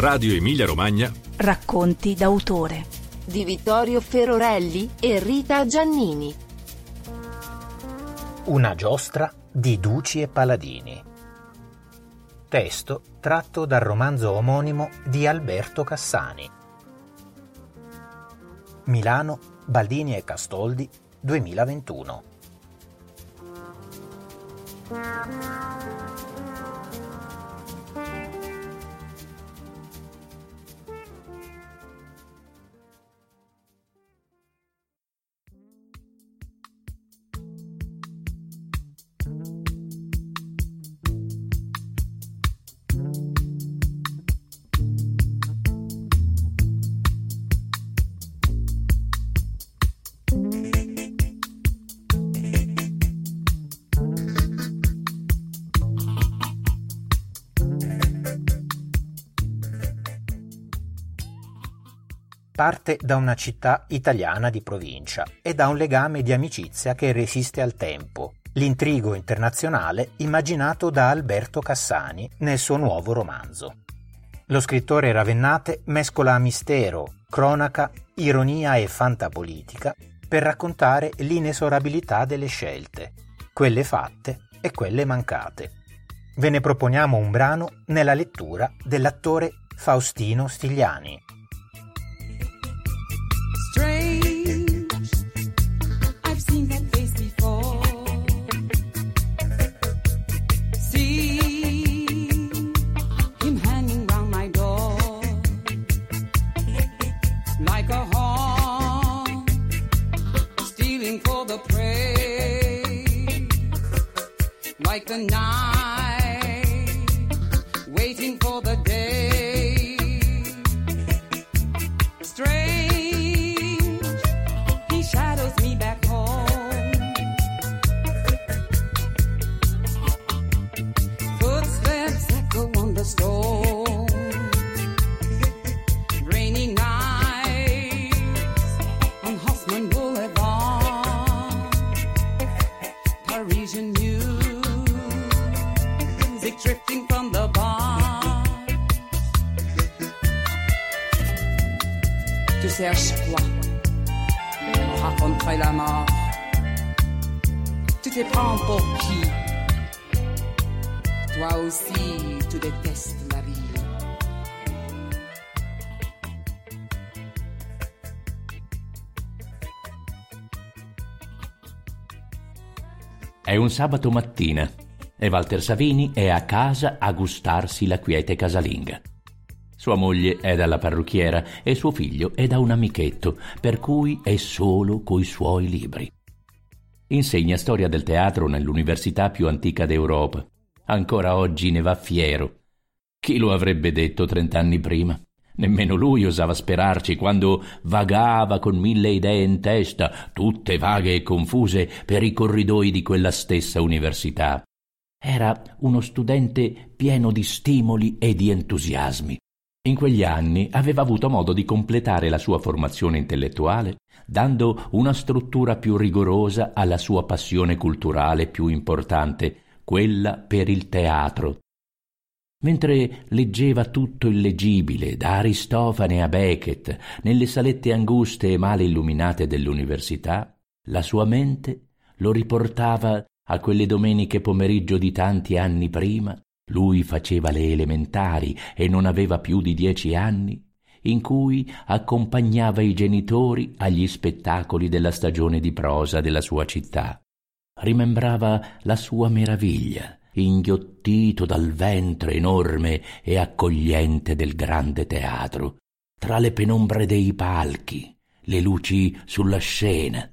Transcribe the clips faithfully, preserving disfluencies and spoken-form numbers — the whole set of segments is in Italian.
Radio Emilia Romagna. Racconti d'autore di Vittorio Ferorelli e Rita Giannini. Una giostra di Duci e Paladini. Testo tratto dal romanzo omonimo di Alberto Cassani. Milano, Baldini e Castoldi, duemilaventuno. Parte da una città italiana di provincia e da un legame di amicizia che resiste al tempo, l'intrigo internazionale immaginato da Alberto Cassani nel suo nuovo romanzo. Lo scrittore ravennate mescola mistero, cronaca, ironia e fantapolitica per raccontare l'inesorabilità delle scelte, quelle fatte e quelle mancate. Ve ne proponiamo un brano nella lettura dell'attore Faustino Stigliani. Strange, I've seen that face before. See him hanging round my door like a hawk, stealing for the prey, like the night, waiting for the day. Strange, shadows me back home. Footsteps echo on the stone. Rainy nights on Haussmann Boulevard. Parisian music drifting from the bar. Tu cherches quoi? Raconterai la mort. Tu te prends pour qui? Toi aussi, tu détestes la vie. È un sabato mattina e Walter Savini è a casa a gustarsi la quiete casalinga. Sua moglie è dalla parrucchiera e suo figlio è da un amichetto, per cui è solo coi suoi libri. Insegna storia del teatro nell'università più antica d'Europa. Ancora oggi ne va fiero. Chi lo avrebbe detto trent'anni prima? Nemmeno lui osava sperarci quando vagava con mille idee in testa, tutte vaghe e confuse, per i corridoi di quella stessa università. Era uno studente pieno di stimoli e di entusiasmi. In quegli anni aveva avuto modo di completare la sua formazione intellettuale, dando una struttura più rigorosa alla sua passione culturale più importante, quella per il teatro. Mentre leggeva tutto il leggibile, da Aristofane a Beckett, nelle salette anguste e male illuminate dell'università, la sua mente lo riportava a quelle domeniche pomeriggio di tanti anni prima. Lui faceva le elementari e non aveva più di dieci anni, in cui accompagnava i genitori agli spettacoli della stagione di prosa della sua città. Rimembrava la sua meraviglia, inghiottito dal ventre enorme e accogliente del grande teatro, tra le penombre dei palchi, le luci sulla scena,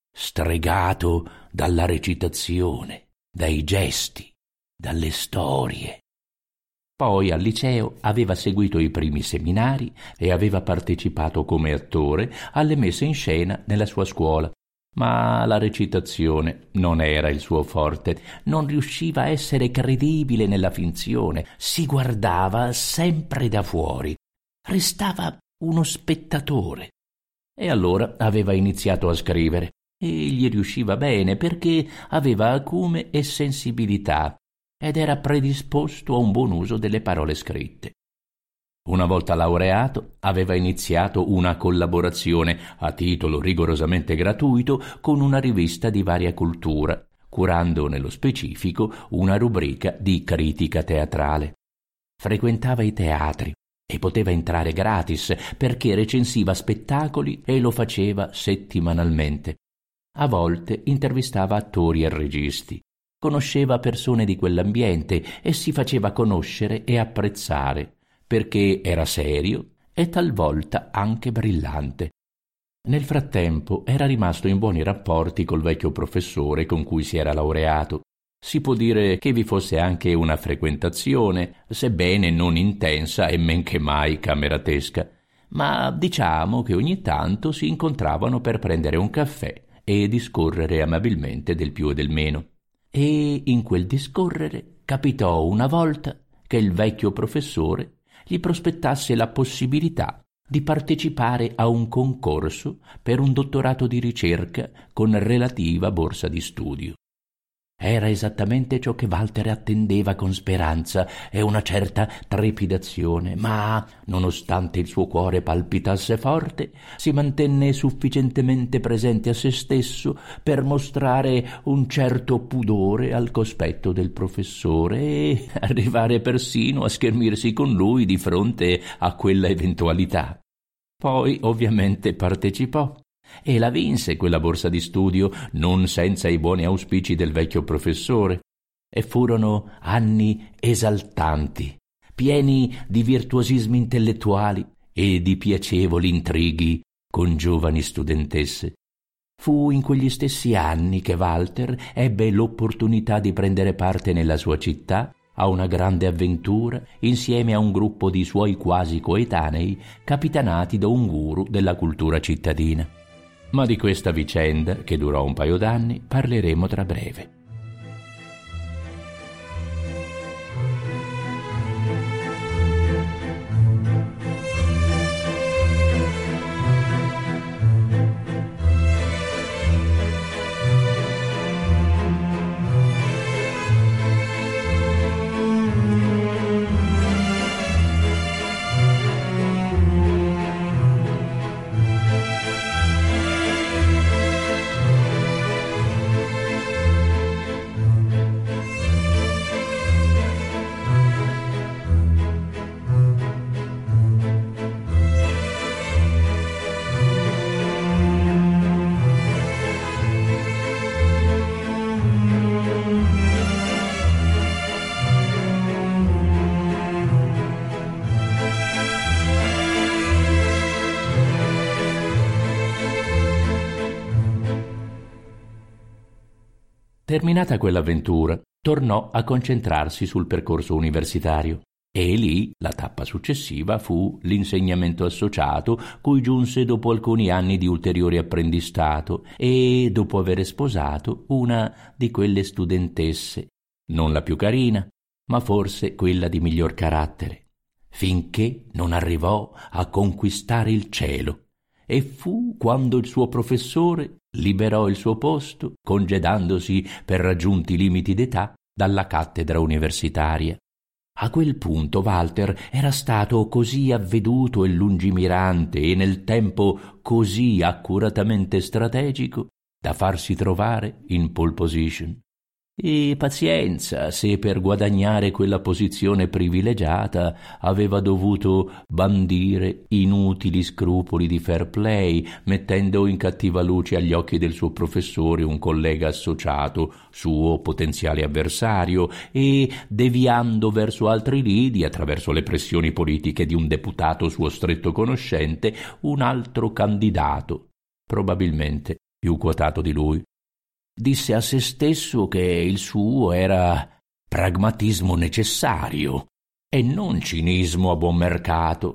stregato dalla recitazione, dai gesti, dalle storie. Poi al liceo aveva seguito i primi seminari e aveva partecipato come attore alle messe in scena nella sua scuola, ma la recitazione non era il suo forte, non riusciva a essere credibile nella finzione, si guardava sempre da fuori, restava uno spettatore. E allora aveva iniziato a scrivere e gli riusciva bene perché aveva acume e sensibilità ed era predisposto a un buon uso delle parole scritte. Una volta laureato, aveva iniziato una collaborazione a titolo rigorosamente gratuito con una rivista di varia cultura, curando nello specifico una rubrica di critica teatrale. Frequentava i teatri e poteva entrare gratis perché recensiva spettacoli e lo faceva settimanalmente. A volte intervistava attori e registi. Conosceva persone di quell'ambiente e si faceva conoscere e apprezzare, perché era serio e talvolta anche brillante. Nel frattempo era rimasto in buoni rapporti col vecchio professore con cui si era laureato. Si può dire che vi fosse anche una frequentazione, sebbene non intensa e men che mai cameratesca, ma diciamo che ogni tanto si incontravano per prendere un caffè e discorrere amabilmente del più e del meno. E in quel discorrere capitò una volta che il vecchio professore gli prospettasse la possibilità di partecipare a un concorso per un dottorato di ricerca con relativa borsa di studio. Era esattamente ciò che Walter attendeva con speranza e una certa trepidazione, ma, nonostante il suo cuore palpitasse forte, si mantenne sufficientemente presente a se stesso per mostrare un certo pudore al cospetto del professore e arrivare persino a schermirsi con lui di fronte a quella eventualità. Poi, ovviamente, partecipò. E la vinse quella borsa di studio, non senza i buoni auspici del vecchio professore. E furono anni esaltanti, pieni di virtuosismi intellettuali e di piacevoli intrighi con giovani studentesse. Fu in quegli stessi anni che Walter ebbe l'opportunità di prendere parte nella sua città a una grande avventura insieme a un gruppo di suoi quasi coetanei capitanati da un guru della cultura cittadina. Ma di questa vicenda, che durò un paio d'anni, parleremo tra breve. Terminata quell'avventura, tornò a concentrarsi sul percorso universitario e lì la tappa successiva fu l'insegnamento associato, cui giunse dopo alcuni anni di ulteriore apprendistato e dopo aver sposato una di quelle studentesse, non la più carina, ma forse quella di miglior carattere, finché non arrivò a conquistare il cielo. E fu quando il suo professore liberò il suo posto, congedandosi per raggiunti limiti d'età dalla cattedra universitaria. A quel punto Walter era stato così avveduto e lungimirante e nel tempo così accuratamente strategico da farsi trovare in pole position. E pazienza se per guadagnare quella posizione privilegiata aveva dovuto bandire inutili scrupoli di fair play, mettendo in cattiva luce agli occhi del suo professore un collega associato, suo potenziale avversario, e deviando verso altri lidi, attraverso le pressioni politiche di un deputato suo stretto conoscente, un altro candidato, probabilmente più quotato di lui. Disse a se stesso che il suo era pragmatismo necessario e non cinismo a buon mercato.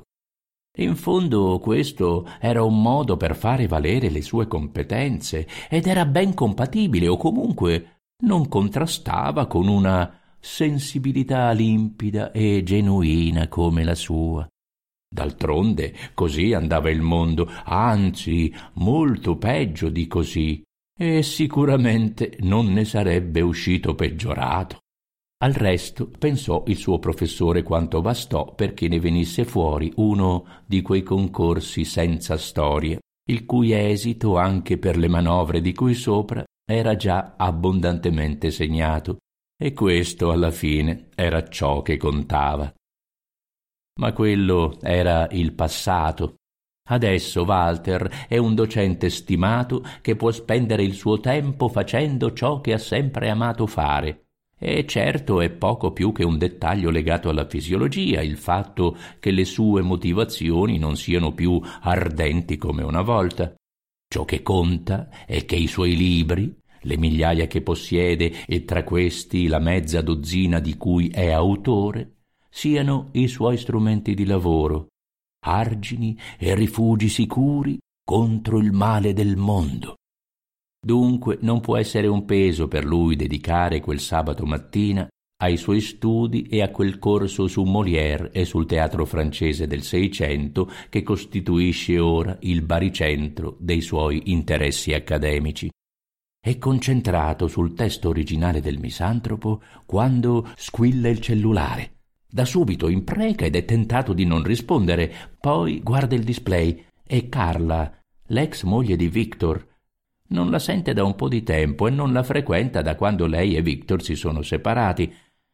In fondo questo era un modo per fare valere le sue competenze ed era ben compatibile, o comunque non contrastava con una sensibilità limpida e genuina come la sua. D'altronde così andava il mondo, anzi molto peggio di così, e sicuramente non ne sarebbe uscito peggiorato. Al resto pensò il suo professore quanto bastò perché ne venisse fuori uno di quei concorsi senza storia, il cui esito, anche per le manovre di cui sopra, era già abbondantemente segnato, e questo alla fine era ciò che contava. Ma quello era il passato. Adesso Walter è un docente stimato che può spendere il suo tempo facendo ciò che ha sempre amato fare. E certo è poco più che un dettaglio legato alla fisiologia, il fatto che le sue motivazioni non siano più ardenti come una volta. Ciò che conta è che i suoi libri, le migliaia che possiede e tra questi la mezza dozzina di cui è autore, siano i suoi strumenti di lavoro, argini e rifugi sicuri contro il male del mondo. Dunque non può essere un peso per lui dedicare quel sabato mattina ai suoi studi e a quel corso su Molière e sul teatro francese del Seicento che costituisce ora il baricentro dei suoi interessi accademici. È concentrato sul testo originale del Misantropo quando squilla il cellulare. Da subito impreca ed è tentato di non rispondere, poi guarda il display e Carla, l'ex moglie di Victor, non la sente da un po' di tempo e non la frequenta da quando lei e Victor si sono separati.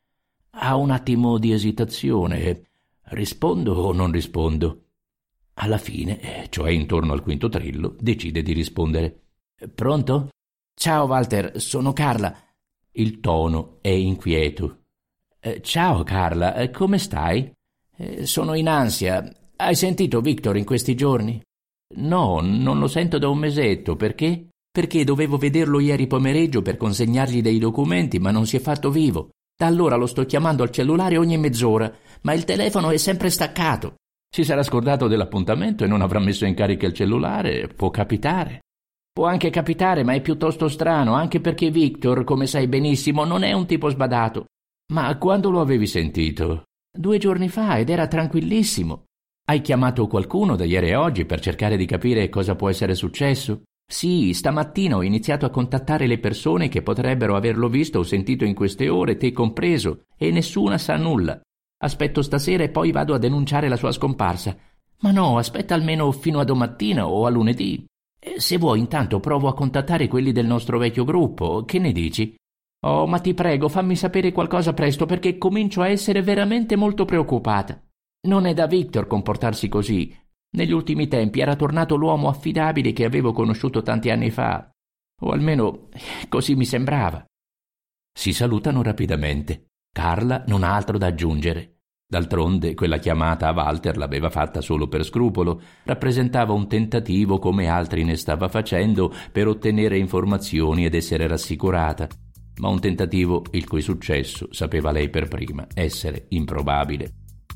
Ha un attimo di esitazione. Rispondo o non rispondo? Alla fine, cioè intorno al quinto trillo, decide di rispondere. Pronto? Ciao Walter, sono Carla. Il tono è inquieto. Ciao Carla, come stai? Sono in ansia. Hai sentito Victor in questi giorni? No, non lo sento da un mesetto. Perché? Perché dovevo vederlo ieri pomeriggio per consegnargli dei documenti, ma non si è fatto vivo. Da allora lo sto chiamando al cellulare ogni mezz'ora, ma il telefono è sempre staccato. Si sarà scordato dell'appuntamento e non avrà messo in carica il cellulare. Può capitare. Può anche capitare, ma è piuttosto strano, anche perché Victor, come sai benissimo, non è un tipo sbadato. Ma quando lo avevi sentito? Due giorni fa, ed era tranquillissimo. Hai chiamato qualcuno da ieri a oggi per cercare di capire cosa può essere successo? Sì, stamattina ho iniziato a contattare le persone che potrebbero averlo visto o sentito in queste ore, te compreso, e nessuna sa nulla. Aspetto stasera e poi vado a denunciare la sua scomparsa. Ma no, aspetta almeno fino a domattina o a lunedì. Se vuoi intanto provo a contattare quelli del nostro vecchio gruppo, che ne dici? Oh, ma ti prego, fammi sapere qualcosa presto perché comincio a essere veramente molto preoccupata. Non è da Victor comportarsi così. Negli ultimi tempi era tornato l'uomo affidabile che avevo conosciuto tanti anni fa. O almeno così mi sembrava. Si salutano rapidamente. Carla non ha altro da aggiungere. D'altronde quella chiamata a Walter l'aveva fatta solo per scrupolo, rappresentava un tentativo come altri ne stava facendo per ottenere informazioni ed essere rassicurata, ma un tentativo il cui successo, sapeva lei per prima, essere improbabile.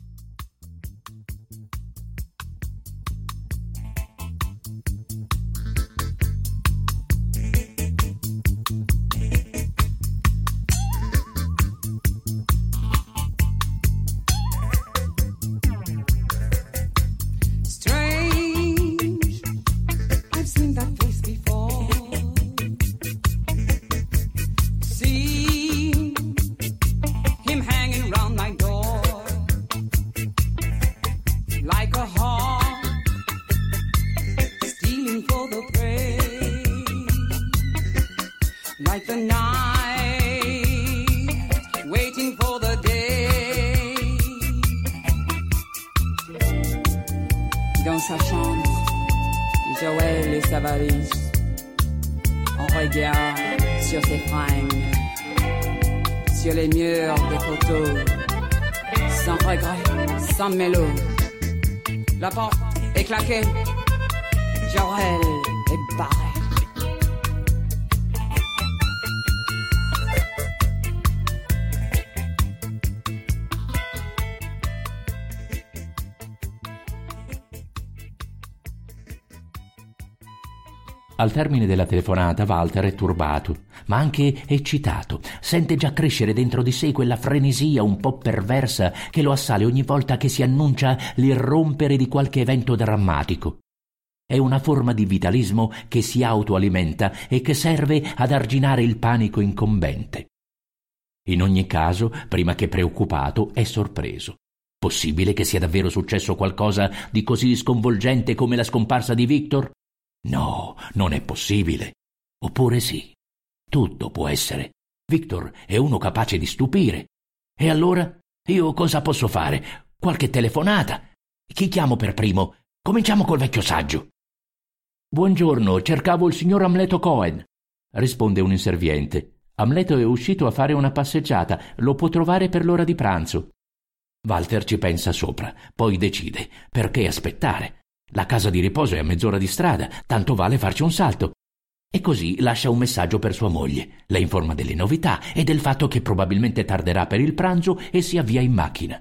Like the night, waiting for the day. Dans sa chambre, Joël et sa valise. On regarde sur ses fringues, sur les murs des photos, sans regret, sans mélo. La porte est claquée, Joël est barré. Al termine della telefonata Walter è turbato, ma anche eccitato. Sente già crescere dentro di sé quella frenesia un po' perversa che lo assale ogni volta che si annuncia l'irrompere di qualche evento drammatico. È una forma di vitalismo che si autoalimenta e che serve ad arginare il panico incombente. In ogni caso, prima che preoccupato, è sorpreso. Possibile che sia davvero successo qualcosa di così sconvolgente come la scomparsa di Victor? No, non è possibile. Oppure sì. Tutto può essere. Victor è uno capace di stupire. E allora? Io cosa posso fare? Qualche telefonata? Chi chiamo per primo? Cominciamo col vecchio saggio. Buongiorno, cercavo il signor Amleto Cohen, risponde un inserviente. Amleto è uscito a fare una passeggiata, lo può trovare per l'ora di pranzo. Walter ci pensa sopra, poi decide. Perché aspettare? La casa di riposo è a mezz'ora di strada, tanto vale farci un salto. E così lascia un messaggio per sua moglie, la informa delle novità e del fatto che probabilmente tarderà per il pranzo e si avvia in macchina.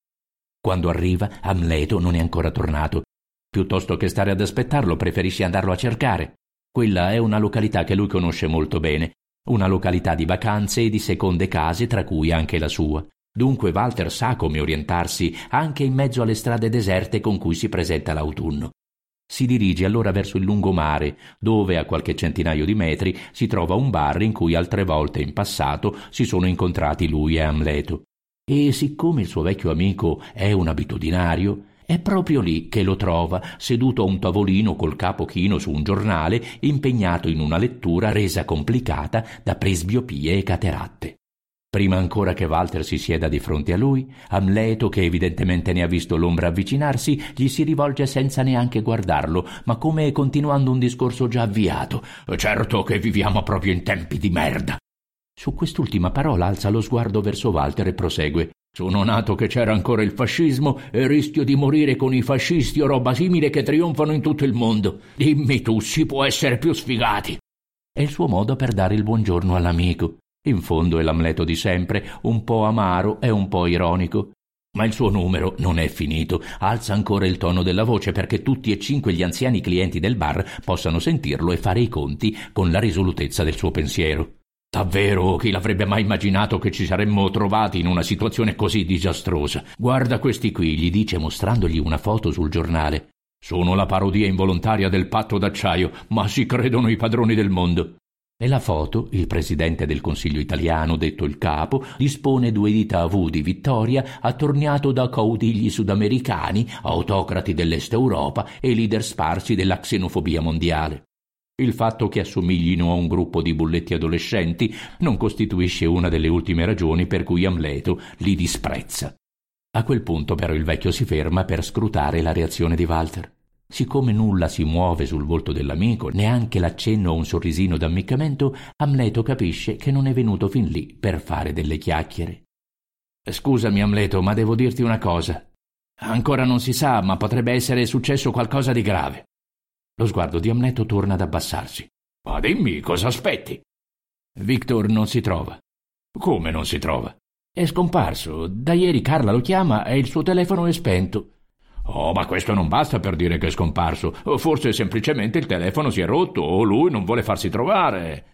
Quando arriva, Amleto non è ancora tornato. Piuttosto che stare ad aspettarlo, preferisce andarlo a cercare. Quella è una località che lui conosce molto bene, una località di vacanze e di seconde case, tra cui anche la sua. Dunque Walter sa come orientarsi anche in mezzo alle strade deserte con cui si presenta l'autunno. Si dirige allora verso il lungomare, dove a qualche centinaio di metri si trova un bar in cui altre volte in passato si sono incontrati lui e Amleto. E siccome il suo vecchio amico è un abitudinario, è proprio lì che lo trova, seduto a un tavolino col capo chino su un giornale, impegnato in una lettura resa complicata da presbiopie e cateratte. Prima ancora che Walter si sieda di fronte a lui, Amleto, che evidentemente ne ha visto l'ombra avvicinarsi, gli si rivolge senza neanche guardarlo, ma come continuando un discorso già avviato. «Certo che viviamo proprio in tempi di merda!» Su quest'ultima parola alza lo sguardo verso Walter e prosegue. «Sono nato che c'era ancora il fascismo e rischio di morire con i fascisti o roba simile che trionfano in tutto il mondo. Dimmi tu, si può essere più sfigati!» È il suo modo per dare il buongiorno all'amico. In fondo è l'Amleto di sempre, un po' amaro e un po' ironico. Ma il suo numero non è finito. Alza ancora il tono della voce perché tutti e cinque gli anziani clienti del bar possano sentirlo e fare i conti con la risolutezza del suo pensiero. Davvero, chi l'avrebbe mai immaginato che ci saremmo trovati in una situazione così disastrosa? Guarda questi qui, gli dice mostrandogli una foto sul giornale. Sono la parodia involontaria del patto d'acciaio, ma si credono i padroni del mondo. Nella foto il presidente del Consiglio italiano, detto il capo, dispone due dita a V di vittoria, attorniato da caudigli sudamericani, autocrati dell'Est Europa e leader sparsi della xenofobia mondiale. Il fatto che assomiglino a un gruppo di bulletti adolescenti non costituisce una delle ultime ragioni per cui Amleto li disprezza. A quel punto però il vecchio si ferma per scrutare la reazione di Walter. Siccome nulla si muove sul volto dell'amico, neanche l'accenno a un sorrisino d'ammiccamento, Amleto capisce che non è venuto fin lì per fare delle chiacchiere. «Scusami, Amleto, ma devo dirti una cosa. Ancora non si sa, ma potrebbe essere successo qualcosa di grave». Lo sguardo di Amleto torna ad abbassarsi. «Ma dimmi, cosa aspetti?» «Victor non si trova». «Come non si trova?» «È scomparso. Da ieri Carla lo chiama e il suo telefono è spento». «Oh, ma questo non basta per dire che è scomparso. Forse semplicemente il telefono si è rotto o lui non vuole farsi trovare».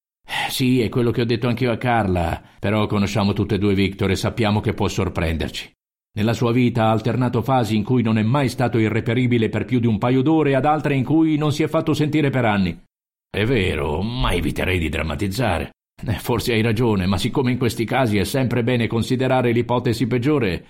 «Sì, è quello che ho detto anch'io a Carla, però conosciamo tutte e due Victor e sappiamo che può sorprenderci. Nella sua vita ha alternato fasi in cui non è mai stato irreperibile per più di un paio d'ore ed altre in cui non si è fatto sentire per anni». «È vero, ma eviterei di drammatizzare. Forse hai ragione, ma siccome in questi casi è sempre bene considerare l'ipotesi peggiore,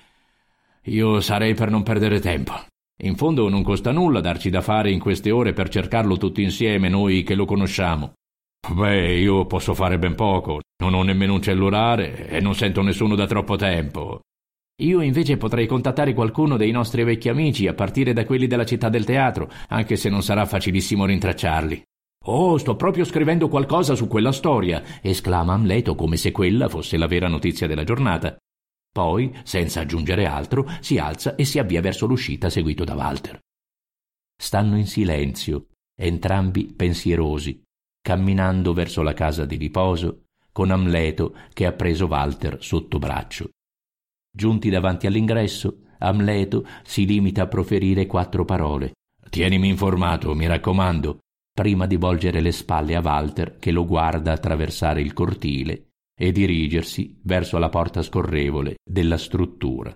io sarei per non perdere tempo. In fondo non costa nulla darci da fare in queste ore per cercarlo tutti insieme, noi che lo conosciamo». «Beh, io posso fare ben poco. Non ho nemmeno un cellulare e non sento nessuno da troppo tempo». «Io invece potrei contattare qualcuno dei nostri vecchi amici, a partire da quelli della città del teatro, anche se non sarà facilissimo rintracciarli». «Oh, sto proprio scrivendo qualcosa su quella storia», esclama Amleto come se quella fosse la vera notizia della giornata. Poi, senza aggiungere altro, si alza e si avvia verso l'uscita seguito da Walter. Stanno in silenzio, entrambi pensierosi, camminando verso la casa di riposo, con Amleto che ha preso Walter sotto braccio. Giunti davanti all'ingresso, Amleto si limita a proferire quattro parole. «Tienimi informato, mi raccomando», prima di volgere le spalle a Walter che lo guarda attraversare il cortile e dirigersi verso la porta scorrevole della struttura.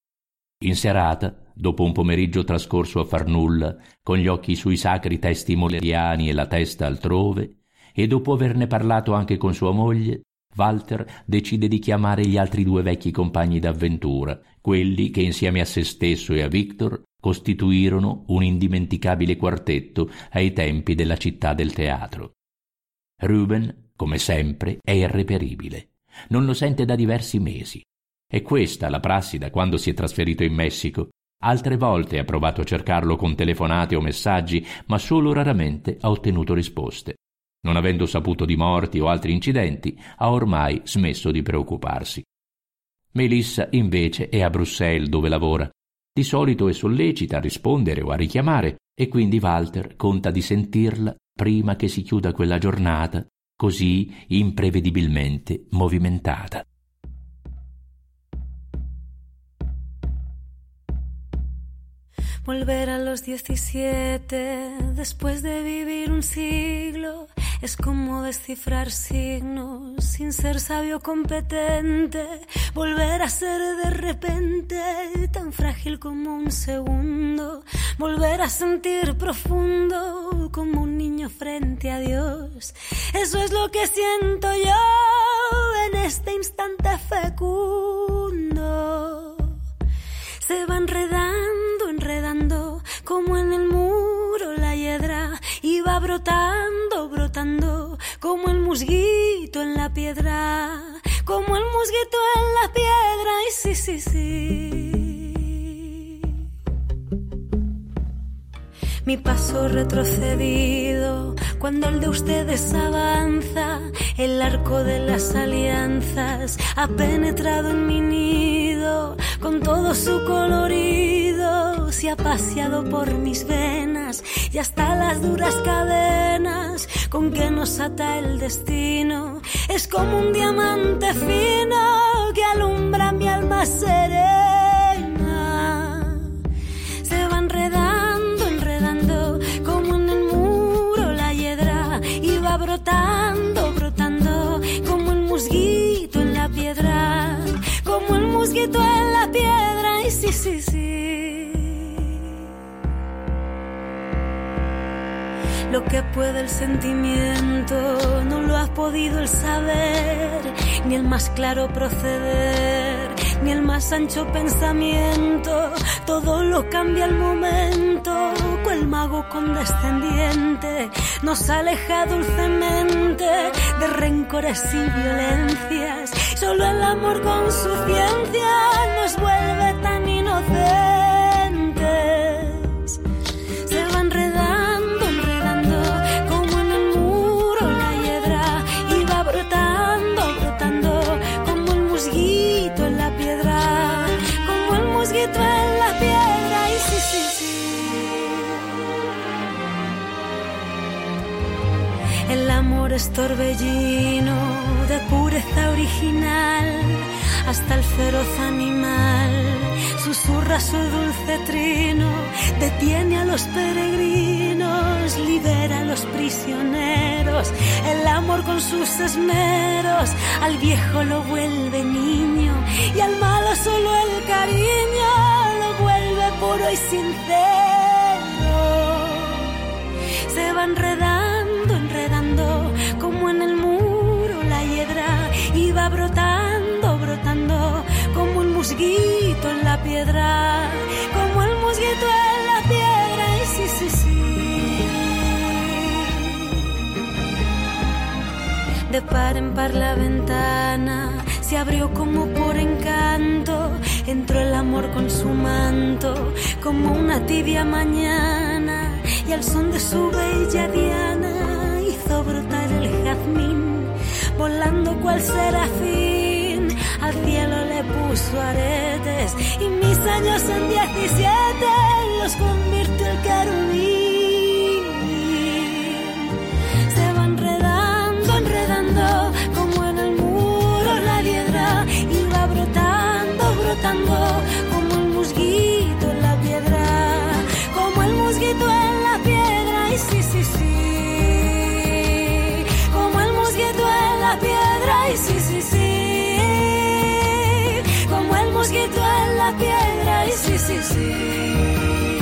In serata, dopo un pomeriggio trascorso a far nulla, con gli occhi sui sacri testi moleriani e la testa altrove, e dopo averne parlato anche con sua moglie, Walter decide di chiamare gli altri due vecchi compagni d'avventura, quelli che insieme a se stesso e a Victor costituirono un indimenticabile quartetto ai tempi della Città del Teatro. Ruben, come sempre, è irreperibile. Non lo sente da diversi mesi. È questa la prassi da quando si è trasferito in Messico. Altre volte ha provato a cercarlo con telefonate o messaggi, ma solo raramente ha ottenuto risposte. Non avendo saputo di morti o altri incidenti, ha ormai smesso di preoccuparsi. Melissa, invece, è a Bruxelles, dove lavora. Di solito è sollecita a rispondere o a richiamare, e quindi Walter conta di sentirla prima che si chiuda quella giornata così imprevedibilmente movimentata. Volver a los diecisiete, después de vivir un siglo, es como descifrar signos sin ser sabio competente. Volver a ser de repente tan frágil como un segundo. Volver a sentir profundo como un niño frente a Dios. Eso es lo que siento yo en este instante fecundo. Se va enredando, enredando, como en el muro la hiedra, y va brotando, brotando, como el musguito en la piedra, como el musguito en la piedra, y sí, sí, sí. Mi paso retrocedido, cuando el de ustedes avanza, el arco de las alianzas ha penetrado en mi nido, con todo su colorido, se ha paseado por mis venas, y hasta las duras cadenas con que nos ata el destino, es como un diamante fino que alumbra mi alma serena. Se va enredando, enredando, como en el muro la hiedra, y va brotando, brotando, como el musguito en la piedra, como el musguito en la piedra, y sí, sí, sí. Lo que puede el sentimiento no lo ha podido el saber, ni el más claro proceder, ni el más ancho pensamiento. Todo lo cambia al momento, cual mago condescendiente nos aleja dulcemente de rencores y violencias. Solo el amor con su ciencia nos vuelve tan inocentes. Se va enredando, enredando, como en el muro la hiedra, y va brotando, brotando, como el musguito en la piedra, como el musguito en la piedra, y sí, sí, sí. El amor es torbellino de pureza original, hasta el feroz animal susurra su dulce trino, detiene a los peregrinos, libera a los prisioneros. El amor con sus esmeros al viejo lo vuelve niño, y al malo solo el cariño lo vuelve puro y sincero. Se va enredando, enredando, como en el muro la hiedra, y va brotando, brotando, como el musguito en la piedra, como el musguito en la piedra, y sí, sí, sí. De par en par la ventana se abrió como por encanto, entró el amor con su manto, como una tibia mañana, y al son de su bella diana hizo brotar el jazmín, volando cual serafín, al cielo le puso aretes, y mis años en diecisiete los convirtió el querubín. Se va enredando, enredando, como en el muro la hiedra, y va brotando, brotando, como el musguito en la piedra, como el musguito en la piedra, y sí, sí, sí. Como el musguito en la piedra, y sí, sí, sí. Como el mosquito en la piedra, y sí, sí, sí.